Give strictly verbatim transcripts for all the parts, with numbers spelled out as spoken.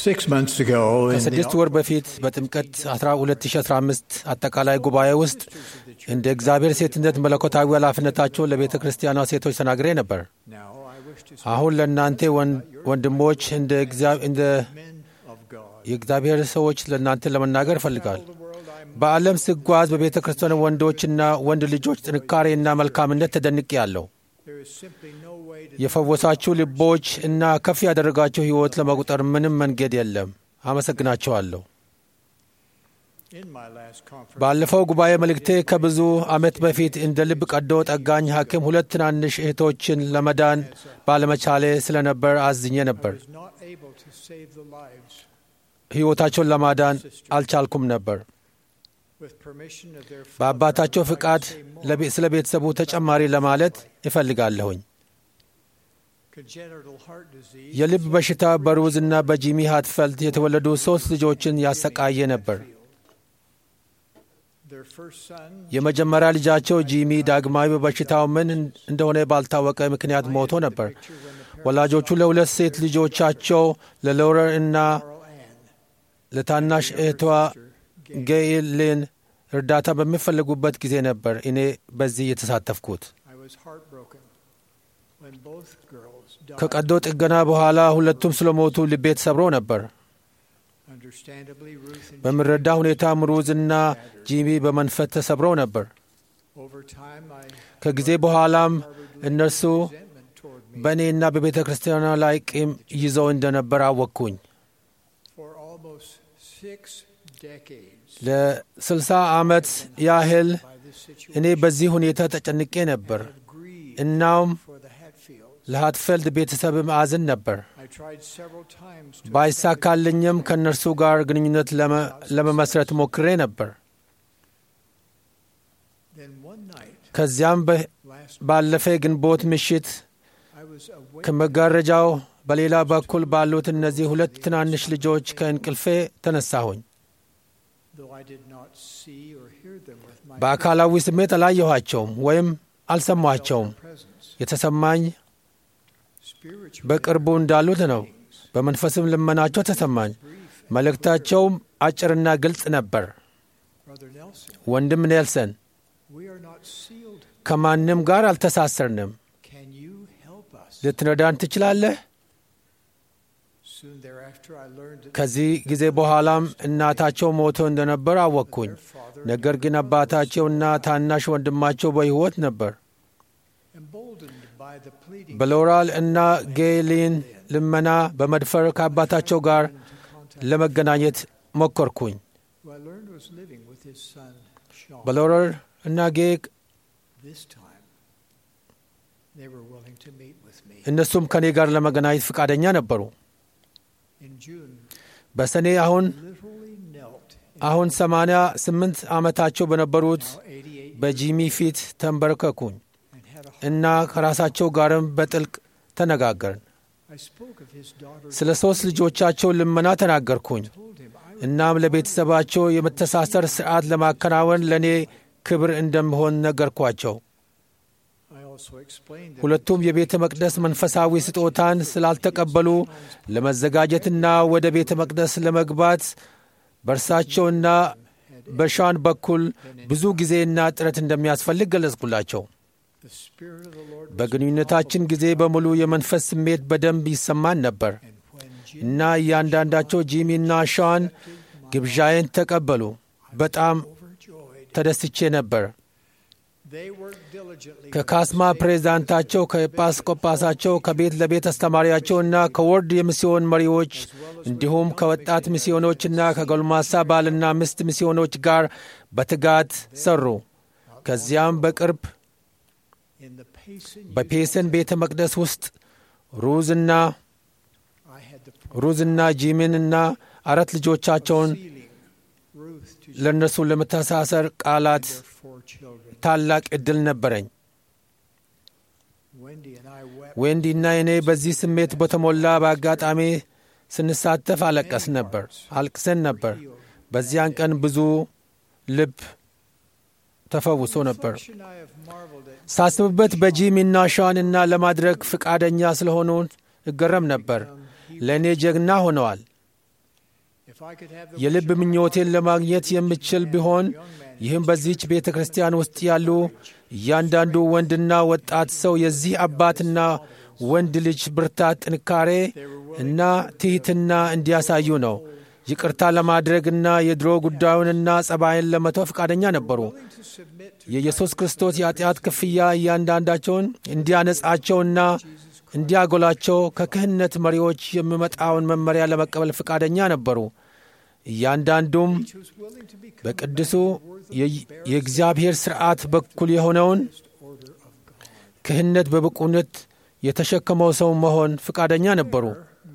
six months ago in ከስድስት ወር በፊት በጥምቀት ሁለት ሺህ አስራ አምስት አጠቃላይ ጉባኤ ውስጥ እንደ እግዚአብሔር ሴትነት መለኮታዊ ኃላፊነታቸውን ለቤተ ክርስቲያኗ ሴቶች ተናግሬ ነበር። አሁን ለእናንተ ወንድሞች እንደ የእግዚአብሔር ሰዎች ለእናንተ ለመናገር እፈልጋለሁ። በዓለም ስጓዝ በቤተ ክርስቲያን ወንዶችና ወንድ ልጆች ጥንካሬና መልካምነት ተደንቄያለሁ። የፈወሳችሁ ልቦች እና ከፍ ያደረጋችሁ ሕይወት ለመቁጠር ምንም መንገድ የለም። አመሰግናችኋለሁ። ባለፈው ጉባኤ መልእክቴ ከብዙ ዓመት በፊት እንደ ልብ ቀዶ ጠጋኝ ሐኪም ሁለት ትናንሽ እህቶችን ለመዳን ባለመቻሌ ስለነበር አዝኜ ነበር። ሕይወታቸውን ለማዳን አልቻልኩም ነበር። በአባታቸው ፍቃድ ስለ ቤተሰቡ ተጨማሪ ለማለት እፈልጋለሁኝ። የልብ በሽታ በሩዝና በጂሚ ሃትፈልድ የተወለዱ ሦስት ልጆችን ያሰቃየ ነበር። የመጀመሪያ ልጃቸው ጂሚ ዳግማዊ በበሽታው ምን እንደሆነ ባልታወቀ ምክንያት ሞቶ ነበር። ወላጆቹ ለሁለት ሴት ልጆቻቸው ለሎረር እና ለታናሽ እህቷ ጌይልን እርዳታ በሚፈልጉበት ጊዜ ነበር እኔ በዚህ የተሳተፍኩት። ከቀዶ ጥገና በኋላ ሁለቱም ስለሞቱ ልቤ ተሰብሮ ነበር። በምረዳ ሁኔታም ሩዝና ጂሚ በመንፈስ ተሰብረው ነበር። ከጊዜ በኋላም እነርሱ በእኔና በቤተ ክርስቲያኗ ላይ ቂም ይዘው እንደነበር አወቅኩኝ። ለስልሳ ዓመት ያህል እኔ በዚህ ሁኔታ ተጨንቄ ነበር። እናም ለሃትፈልድ ቤተሰብ አዝን ነበር። ባይሳካልኝም ከእነርሱ ጋር ግንኙነት ለመመስረት ሞክሬ ነበር። ከዚያም ባለፈ ግንቦት ምሽት ከመጋረጃው በሌላ በኩል ባሉት እነዚህ ሁለት ትናንሽ ልጆች ከእንቅልፌ ተነሳሁኝ። በአካላዊ ስሜት አላየኋቸውም ወይም አልሰማቸውም። የተሰማኝ በቅርቡ እንዳሉት ነው። በመንፈስም ልመናቸው ተሰማኝ። መልእክታቸውም አጭርና ግልጽ ነበር። ወንድም ኔልሰን፣ ከማንም ጋር አልተሳሰርንም። ልትረዳን ትችላለህ? ከዚህ ጊዜ በኋላም እናታቸው ሞቶ እንደነበር አወቅኩኝ። ነገር ግን አባታቸውና ታናሽ ወንድማቸው በሕይወት ነበር። በሎራል እና ጌይሊን ልመና በመድፈር ከአባታቸው ጋር ለመገናኘት ሞከርኩኝ። በሎራል እና ጌይ እነሱም ከኔ ጋር ለመገናኘት ፈቃደኛ ነበሩ። በሰኔ አሁን አሁን ሰማንያ ስምንት ዓመታቸው በነበሩት በጂሚ ፊት ተንበረከኩኝ እና ከራሳቸው ጋርም በጥልቅ ተነጋገርን። ስለ ሦስት ልጆቻቸው ልመና ተናገርኩኝ። እናም ለቤተሰባቸው የመተሳሰር ሥርዓት ለማከናወን ለእኔ ክብር እንደምሆን ነገርኳቸው። ሁለቱም የቤተ መቅደስ መንፈሳዊ ስጦታን ስላልተቀበሉ ለመዘጋጀትና ወደ ቤተ መቅደስ ለመግባት በእርሳቸውና በሻን በኩል ብዙ ጊዜና ጥረት እንደሚያስፈልግ ገለጽኩላቸው። በግንኙነታችን ጊዜ በሙሉ የመንፈስ ስሜት በደንብ ይሰማን ነበር እና እያንዳንዳቸው ጂሚና ሻን ግብዣዬን ተቀበሉ። በጣም ተደስቼ ነበር። ከካስማ ፕሬዝዳንታቸው፣ ከኤጲስቆጶሳቸው፣ ከቤት ለቤት አስተማሪያቸውና ከወርድ የሚስዮን መሪዎች እንዲሁም ከወጣት ሚስዮኖችና ከጎልማሳ ባልና ሚስት ሚስዮኖች ጋር በትጋት ሰሩ። ከዚያም በቅርብ በፔሰን ቤተ መቅደስ ውስጥ ሩዝና ሩዝና ጂሚንና አራት ልጆቻቸውን ለእነርሱ ለመተሳሰር ቃላት ታላቅ ዕድል ነበረኝ። ዌንዲና እኔ በዚህ ስሜት በተሞላ በአጋጣሚ ስንሳተፍ አለቀስ ነበር አልቅሰን ነበር። በዚያን ቀን ብዙ ልብ ተፈውሶ ነበር። ሳስብበት በጂሚና ሻንና ለማድረግ ፍቃደኛ ስለሆኑ እገረም ነበር። ለእኔ ጀግና ሆነዋል። የልብ ምኞቴን ለማግኘት የምችል ቢሆን ይህም በዚህች ቤተ ክርስቲያን ውስጥ ያሉ እያንዳንዱ ወንድና ወጣት ሰው የዚህ አባትና ወንድ ልጅ ብርታት፣ ጥንካሬ እና ትሕትና እንዲያሳዩ ነው። ይቅርታ ለማድረግና የድሮ ጉዳዩንና ጸባይን ለመተው ፈቃደኛ ነበሩ። የኢየሱስ ክርስቶስ የኃጢአት ክፍያ እያንዳንዳቸውን እንዲያነጻቸውና እንዲያጎላቸው ከክህነት መሪዎች የሚመጣውን መመሪያ ለመቀበል ፈቃደኛ ነበሩ። እያንዳንዱም በቅዱሱ የእግዚአብሔር ሥርዓት በኩል የሆነውን ክህነት በብቁነት የተሸከመው ሰው መሆን ፈቃደኛ ነበሩ።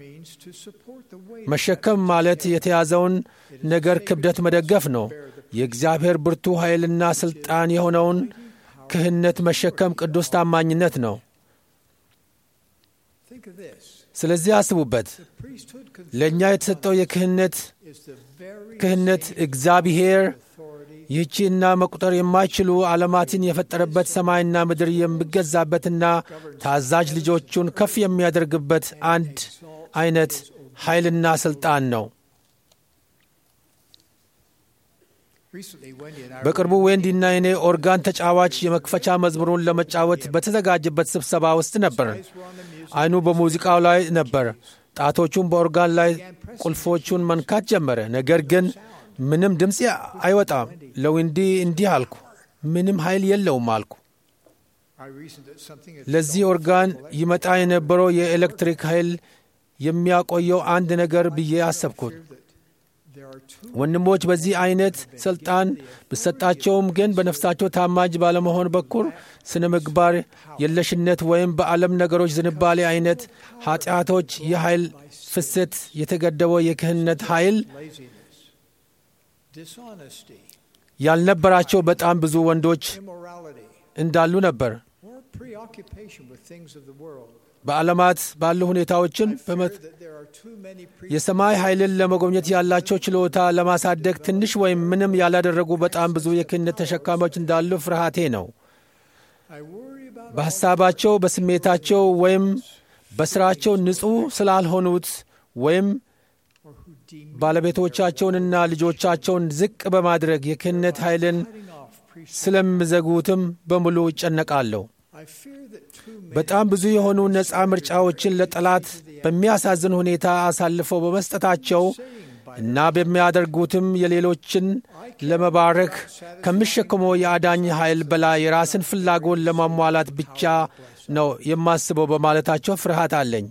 መሸከም ማለት የተያዘውን ነገር ክብደት መደገፍ ነው። የእግዚአብሔር ብርቱ ኃይልና ሥልጣን የሆነውን ክህነት መሸከም ቅዱስ ታማኝነት ነው። ስለዚህ አስቡበት። ለእኛ የተሰጠው የክህነት ክህነት እግዚአብሔር ይህቺና መቁጠር የማይችሉ ዓለማትን የፈጠረበት ሰማይና ምድር የሚገዛበትና ታዛዥ ልጆቹን ከፍ የሚያደርግበት አንድ አይነት ኃይልና ሥልጣን ነው። በቅርቡ ዌንዲና እኔ ኦርጋን ተጫዋች የመክፈቻ መዝሙሩን ለመጫወት በተዘጋጀበት ስብሰባ ውስጥ ነበር። ዓይኑ በሙዚቃው ላይ ነበር። ጣቶቹን በኦርጋን ላይ ቁልፎቹን መንካት ጀመረ። ነገር ግን ምንም ድምፅ አይወጣም። ለዊንዲ እንዲህ አልኩ፣ ምንም ኃይል የለውም አልኩ። ለዚህ ኦርጋን ይመጣ የነበረው የኤሌክትሪክ ኃይል የሚያቆየው አንድ ነገር ብዬ አሰብኩት። ወንድሞች በዚህ አይነት ሥልጣን ብሰጣቸውም ግን በነፍሳቸው ታማጅ ባለመሆን በኩል ስነ ምግባር የለሽነት ወይም በዓለም ነገሮች ዝንባሌ አይነት ኃጢአቶች የኃይል ፍሰት የተገደበው የክህነት ኃይል ያልነበራቸው በጣም ብዙ ወንዶች እንዳሉ ነበር። በዓለማት ባሉ ሁኔታዎችን የሰማይ ኃይልን ለመጎብኘት ያላቸው ችሎታ ለማሳደግ ትንሽ ወይም ምንም ያላደረጉ በጣም ብዙ የክህነት ተሸካሚዎች እንዳሉ ፍርሃቴ ነው። በሐሳባቸው፣ በስሜታቸው ወይም በሥራቸው ንጹሕ ስላልሆኑት ወይም ባለቤቶቻቸውንና ልጆቻቸውን ዝቅ በማድረግ የክህነት ኃይልን ስለሚዘጉትም በሙሉ ይጨነቃለሁ። በጣም ብዙ የሆኑ ነፃ ምርጫዎችን ለጠላት በሚያሳዝን ሁኔታ አሳልፈው በመስጠታቸው እና በሚያደርጉትም የሌሎችን ለመባረክ ከሚሸከመው የአዳኝ ኃይል በላይ የራስን ፍላጎት ለማሟላት ብቻ ነው የማስበው በማለታቸው ፍርሃት አለኝ።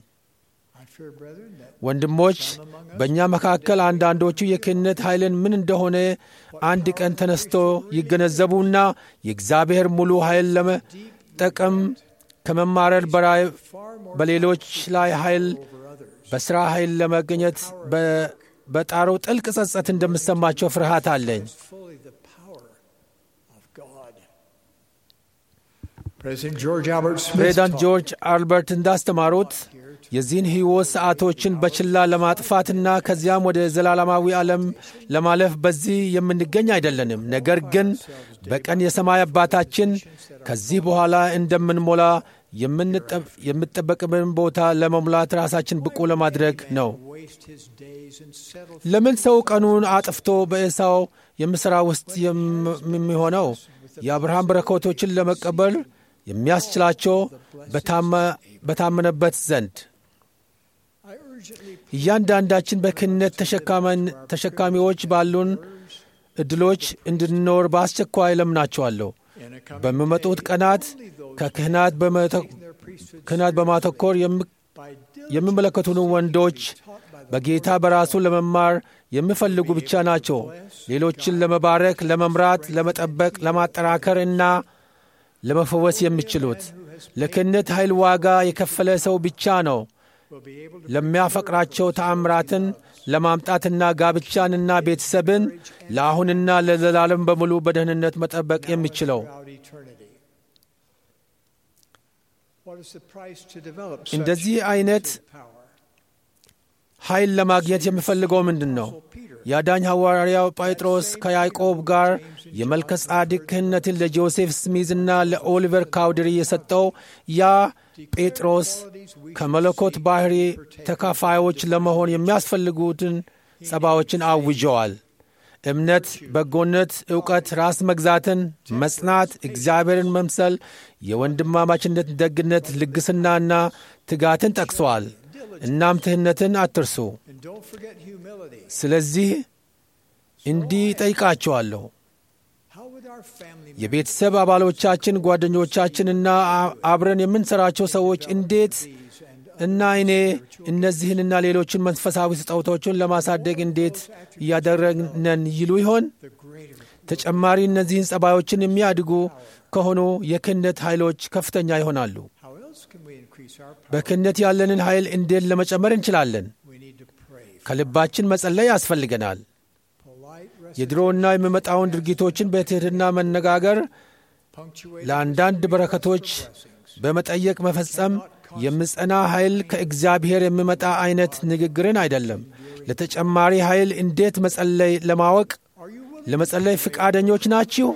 ወንድሞች፣ በእኛ መካከል አንዳንዶቹ የክህነት ኃይልን ምን እንደሆነ አንድ ቀን ተነስቶ ይገነዘቡና የእግዚአብሔር ሙሉ ኃይል ለመጠቀም ከመማረር በላይ በሌሎች ላይ ኃይል በሥራ ኃይል ለመገኘት በጣረው ጥልቅ ጸጸት እንደምሰማቸው ፍርሃት አለኝ። ፕሬዚዳንት ጆርጅ አልበርት እንዳስተማሩት የዚህን ሕይወት ሰዓቶችን በችላ ለማጥፋትና ከዚያም ወደ ዘላለማዊ ዓለም ለማለፍ በዚህ የምንገኝ አይደለንም። ነገር ግን በቀን የሰማይ አባታችን ከዚህ በኋላ እንደምንሞላ የምንጠበቅብን ቦታ ለመሙላት ራሳችን ብቁ ለማድረግ ነው። ለምን ሰው ቀኑን አጥፍቶ በኤሳው የምሥራ ውስጥ የሚሆነው? የአብርሃም በረከቶችን ለመቀበል የሚያስችላቸው በታመነበት ዘንድ እያንዳንዳችን በክህነት ተሸካሚዎች ባሉን ዕድሎች እንድንኖር በአስቸኳይ ለምናቸዋለሁ። በሚመጡት ቀናት ከክህናት በማተኮር የሚመለከቱን ወንዶች በጌታ በራሱ ለመማር የሚፈልጉ ብቻ ናቸው። ሌሎችን ለመባረክ፣ ለመምራት፣ ለመጠበቅ፣ ለማጠናከር እና ለመፈወስ የሚችሉት ለክህነት ኃይል ዋጋ የከፈለ ሰው ብቻ ነው ለሚያፈቅራቸው ተአምራትን ለማምጣትና ጋብቻንና ቤተሰብን ለአሁንና ለዘላለም በሙሉ በደህንነት መጠበቅ የሚችለው። እንደዚህ አይነት ኃይል ለማግኘት የሚፈልገው ምንድን ነው? የአዳኝ ሐዋርያው ጴጥሮስ ከያዕቆብ ጋር የመልከ ጻድቅ ክህነትን ለጆሴፍ ስሚዝና ለኦሊቨር ካውደሪ የሰጠው ያ ጴጥሮስ ከመለኮት ባሕሪ ተካፋዮች ለመሆን የሚያስፈልጉትን ጸባዎችን አውጀዋል። እምነት፣ በጎነት፣ ዕውቀት፣ ራስ መግዛትን፣ መጽናት፣ እግዚአብሔርን መምሰል፣ የወንድማማችነት ደግነት፣ ልግስናና ትጋትን ጠቅሰዋል። እናም ትሕነትን አትርሱ። ስለዚህ እንዲህ ጠይቃቸዋለሁ፣ የቤተሰብ አባሎቻችን፣ ጓደኞቻችንና አብረን የምንሠራቸው ሰዎች እንዴት እና እኔ እነዚህንና ሌሎችን መንፈሳዊ ስጦታዎችን ለማሳደግ እንዴት እያደረግነን ይሉ ይሆን? ተጨማሪ እነዚህን ጸባዮችን የሚያድጉ ከሆኑ የክህነት ኃይሎች ከፍተኛ ይሆናሉ። በክህነት ያለንን ኃይል እንዴት ለመጨመር እንችላለን? ከልባችን መጸለይ ያስፈልገናል። የድሮና የሚመጣውን ድርጊቶችን በትሕትና መነጋገር፣ ለአንዳንድ በረከቶች በመጠየቅ መፈጸም የምጸና ኃይል ከእግዚአብሔር የሚመጣ አይነት ንግግርን አይደለም። ለተጨማሪ ኃይል እንዴት መጸለይ ለማወቅ ለመጸለይ ፍቃደኞች ናችሁ?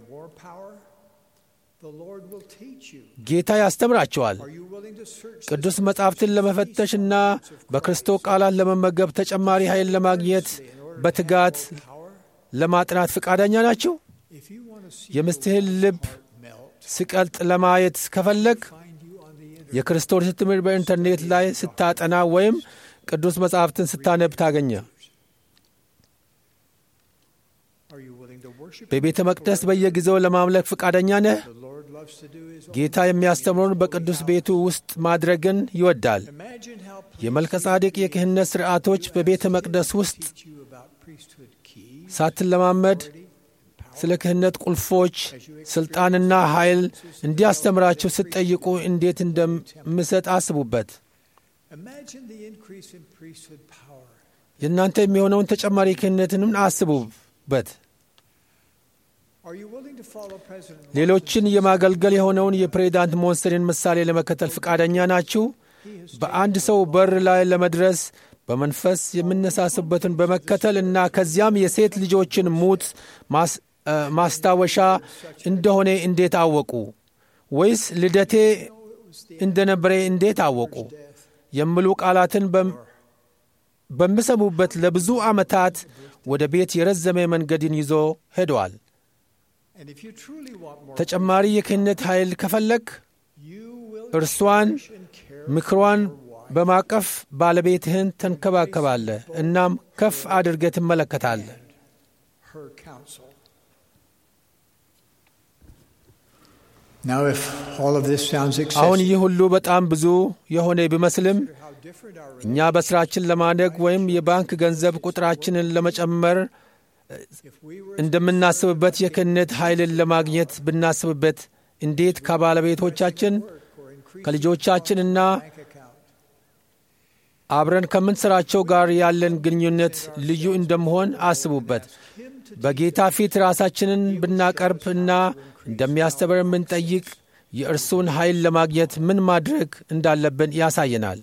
ጌታ ያስተምራቸዋል። ቅዱስ መጻሕፍትን ለመፈተሽና በክርስቶስ ቃላት ለመመገብ ተጨማሪ ኃይል ለማግኘት በትጋት ለማጥናት ፍቃደኛ ናችሁ? የምስትህን ልብ ሲቀልጥ ለማየት ከፈለግ የክርስቶስ ትምህርት በኢንተርኔት ላይ ስታጠና ወይም ቅዱስ መጻሕፍትን ስታነብ ታገኘ። በቤተ መቅደስ በየጊዜው ለማምለክ ፍቃደኛ ነህ? ጌታ የሚያስተምረውን በቅዱስ ቤቱ ውስጥ ማድረግን ይወዳል። የመልከ ጼዴቅ የክህነት ሥርዓቶች በቤተ መቅደስ ውስጥ ሳትለማመድ ስለ ክህነት ቁልፎች፣ ሥልጣንና ኃይል እንዲያስተምራችሁ ስትጠይቁ እንዴት እንደምሰጥ አስቡበት። የእናንተ የሚሆነውን ተጨማሪ ክህነትንም አስቡበት። ሌሎችን የማገልገል የሆነውን የፕሬዚዳንት ሞንሰንን ምሳሌ ለመከተል ፍቃደኛ ናችሁ? በአንድ ሰው በር ላይ ለመድረስ በመንፈስ የምነሳስበትን በመከተል እና ከዚያም የሴት ልጆችን ሙት ማስታወሻ እንደሆነ እንዴት አወቁ? ወይስ ልደቴ እንደነበረ እንዴት አወቁ? የሚሉ ቃላትን በሚሰሙበት ለብዙ ዓመታት ወደ ቤት የረዘመ መንገድን ይዞ ሄደዋል። ተጨማሪ የክህነት ኃይል ከፈለግ እርሷን ምክሯን በማቀፍ ባለቤትህን ተንከባከባለህ፣ እናም ከፍ አድርገህ ትመለከታለህ። አሁን ይህ ሁሉ በጣም ብዙ የሆነ ቢመስልም እኛ በሥራችን ለማደግ ወይም የባንክ ገንዘብ ቁጥራችንን ለመጨመር እንደምናስብበት የክህነት ኃይልን ለማግኘት ብናስብበት እንዴት ከባለቤቶቻችን ከልጆቻችንና አብረን ከምንሠራቸው ጋር ያለን ግንኙነት ልዩ እንደመሆን አስቡበት። በጌታ ፊት ራሳችንን ብናቀርብ እና እንደሚያስተምረን ብንጠይቅ የእርሱን ኃይል ለማግኘት ምን ማድረግ እንዳለብን ያሳየናል።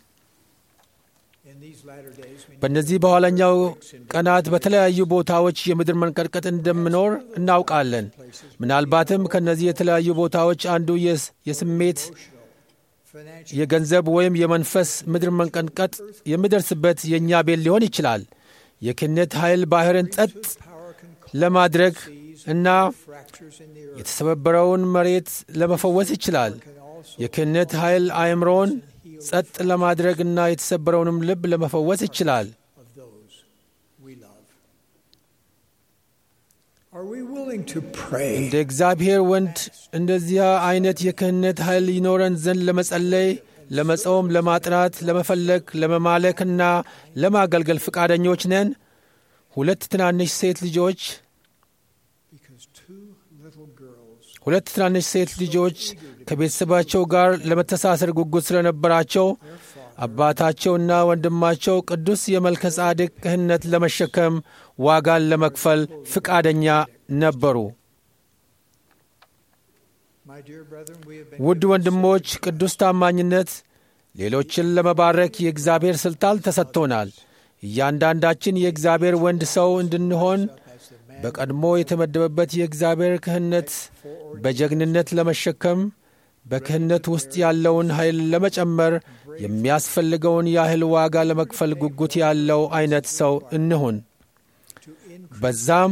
በእነዚህ በኋለኛው ቀናት በተለያዩ ቦታዎች የምድር መንቀጥቀጥ እንደምኖር እናውቃለን። ምናልባትም ከእነዚህ የተለያዩ ቦታዎች አንዱ የስሜት፣ የገንዘብ ወይም የመንፈስ ምድር መንቀጥቀጥ የሚደርስበት የእኛ ቤት ሊሆን ይችላል። የክህነት ኃይል ባሕርን ጸጥ ለማድረግ እና የተሰበረውን መሬት ለመፈወስ ይችላል። የክህነት ኃይል አእምሮን ጸጥ ለማድረግና የተሰበረውንም ልብ ለመፈወስ ይችላል። እንደ እግዚአብሔር ወንድ እንደዚያ አይነት የክህነት ኃይል ይኖረን ዘንድ ለመጸለይ፣ ለመጾም፣ ለማጥናት፣ ለመፈለግ፣ ለመማለክና ለማገልገል ፍቃደኞች ነን? ሁለት ትናንሽ ሴት ልጆች ሁለት ትናንሽ ሴት ልጆች ከቤተሰባቸው ጋር ለመተሳሰር ጉጉት ስለነበራቸው አባታቸውና ወንድማቸው ቅዱስ የመልከ ጼዴቅ ክህነት ለመሸከም ዋጋን ለመክፈል ፍቃደኛ ነበሩ። ውድ ወንድሞች፣ ቅዱስ ታማኝነት ሌሎችን ለመባረክ የእግዚአብሔር ሥልጣን ተሰጥቶናል። እያንዳንዳችን የእግዚአብሔር ወንድ ሰው እንድንሆን በቀድሞ የተመደበበት የእግዚአብሔር ክህነት በጀግንነት ለመሸከም በክህነት ውስጥ ያለውን ኃይል ለመጨመር የሚያስፈልገውን ያህል ዋጋ ለመክፈል ጉጉት ያለው አይነት ሰው እንሁን። በዛም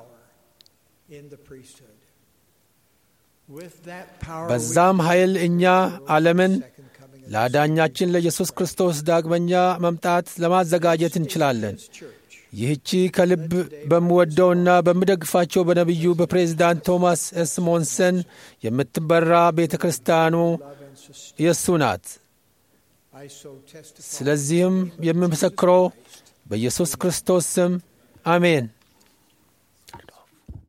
በዛም ኃይል እኛ ዓለምን ለአዳኛችን ለኢየሱስ ክርስቶስ ዳግመኛ መምጣት ለማዘጋጀት እንችላለን። ይህቺ ከልብ በምወደውና በምደግፋቸው በነቢዩ በፕሬዝዳንት ቶማስ ኤስ ሞንሰን የምትበራ ቤተ ክርስቲያኑ የእሱ ናት። ስለዚህም የምመሰክረው በኢየሱስ ክርስቶስ ስም አሜን።